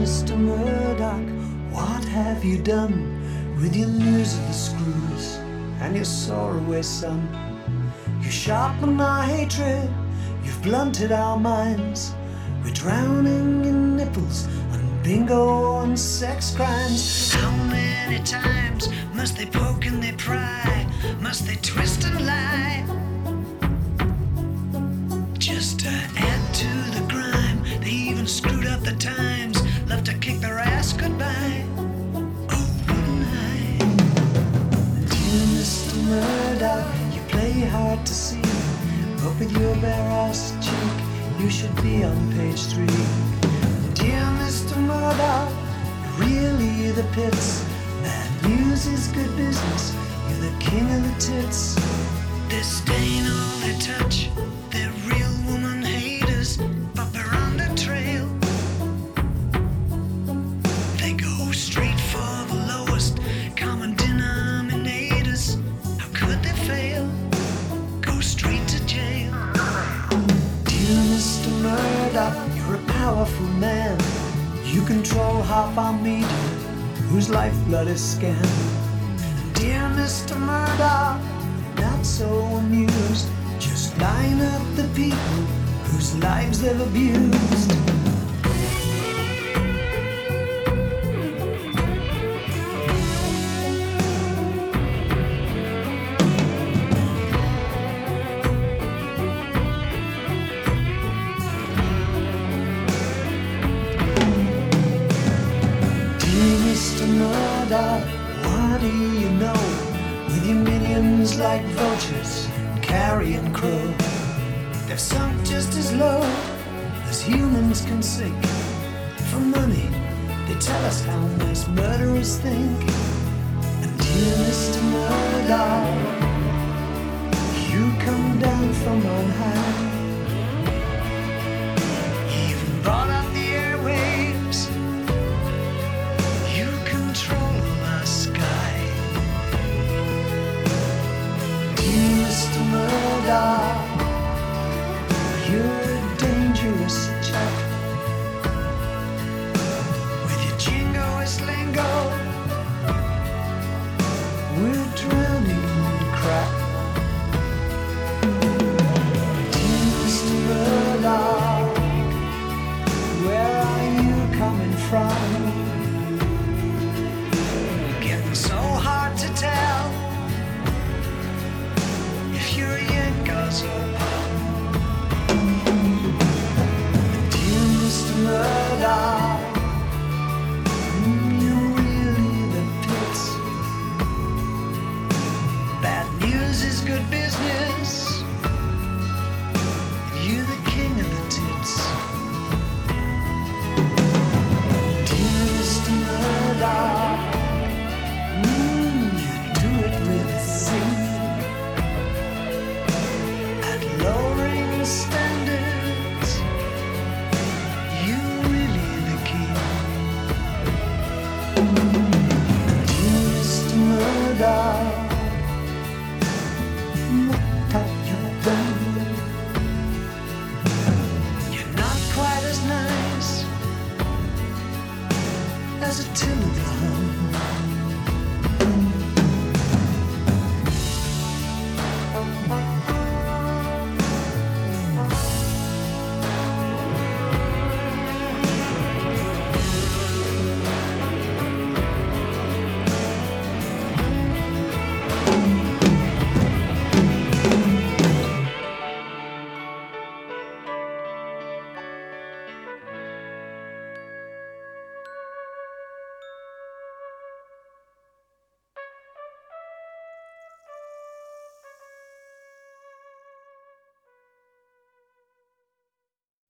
Mr. Murdoch, what have you done with your news of the screws and your soreaway son? You sharpen our hatred, you've blunted our minds. We're drowning in nipples and bingo and sex crimes. How many times must they poke and they pry? Must they twist and lie? Just to add to the grime, they even screwed up the times. Love to kick their ass goodbye. Oh, wouldn't I? Dear Mr. Murdoch, you play hard to see, but with your bare-ass cheek, you should be on page 3. Dear Mr. Murdoch, you're really the pits. Bad news is good business, you're the king of the tits. Disdain all they touch, they're real woman haters, but they're on the trail. They go straight for the lowest common denominators. How could they fail? Go straight to jail. Dear Mr. Murdoch, you're a powerful man. You control half our media, whose lifeblood is scanned. Dear Mr. Murdoch, not so amused. Just line up the people whose lives they've abused. Dear Mr. Murdoch, what do you know? With your minions like vultures, carrion crow, they've sunk just as low as humans can sink. For money, they tell us how nice murderers think. And dear Mr. Murdoch, you come down from on high. You even brought out the airwaves. You control our sky. Mr. Murdoch, you're a dangerous chap. With your jingoist lingo, we're drowning in crap. Dear Mr. Murdoch, where are you coming from? Getting so hard to tell if you're a Yank or so pop. Dear Mr. Murdoch, you're really the pits. Bad news is good business, you're the king of the tits. Dear Mr. Murdoch, you do it with a zing. Lowering the standards, you're really the king. Dear Mr. Murdoch, what have you done? You're not quite as nice as a Attila the Hun.